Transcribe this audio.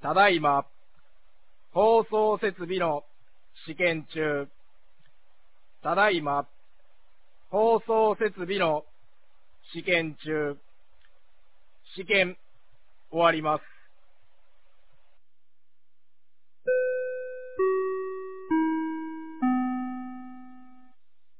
ただいま、放送設備の試験中。ただいま、放送設備の試験中。試験終わります。